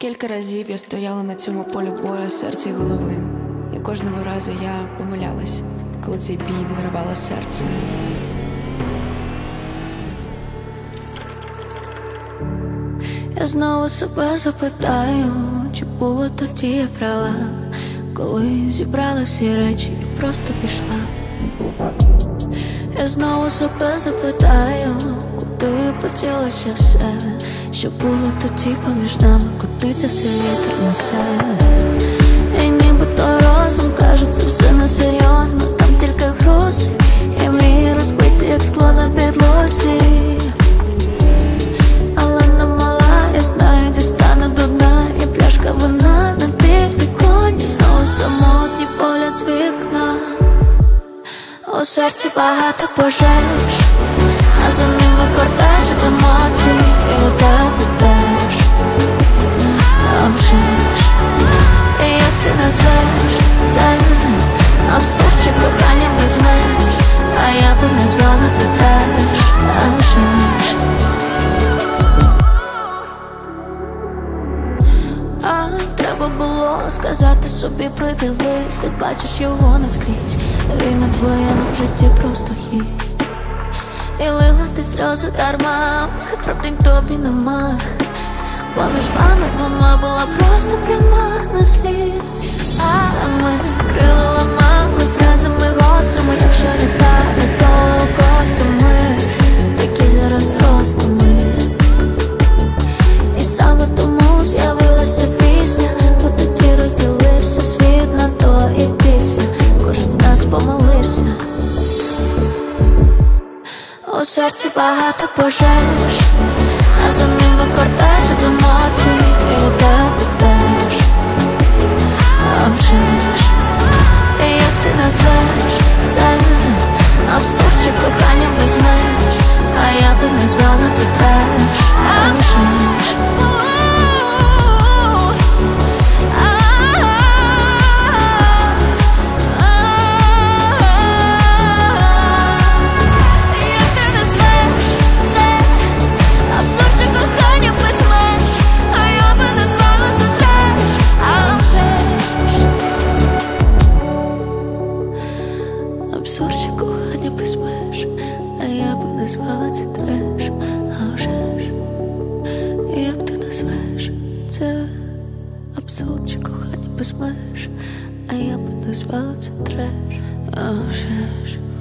Скільки разів я стояла на цьому полі бою серця й голови, і кожного разу я помилялась, коли цей бій вигравало серце. Я знову себе запитаю, чи було тоді я права, коли зібрала всі речі і просто пішла. Я знову себе запитаю, куди поділося все, що було тоді поміж нами, куди це все вітер несе. І нібито розум каже, це все несерйозно, там тільки грози і мрії розбиті, як скло на підлозі. Але не мала, я знаю, дістану до дна, і пляшка вина на підвіконні, знову самотній погляд з вікна. У серці багато пожеж, а за ними кортеж з емоцій, і у тебе теж. А вже ж, і як ти назвеш це абсурд чи кохання без меж, а я би назвала це треш. А вже ж. Треба було сказати собі, придивись, ти бачиш його наскрізь, він у твоєму житті просто гість. І лила ти сльози дарма, виправдань тобі нема, поміж вами двома була просто пряма на слід. А ми крила ламали фразами гострими, якщо літали то костами, які зараз ростами. І саме тому з'явилася пісня, бо тоді розділився світ на то і після. Кожен з нас помилився. У серці багато пожеж, а за ними кортеж з емоцій, і у тебе теж. А вже ж, і як ти назвеш це абсурд чи кохання без меж, а я би назвала це треш. А вже ж. Абсурд чи кохання без меж, а я би назвала це треш. А вже ж, як ти назвеш це абсурд чи кохання без меж, а я би назвала це треш. А вже ж.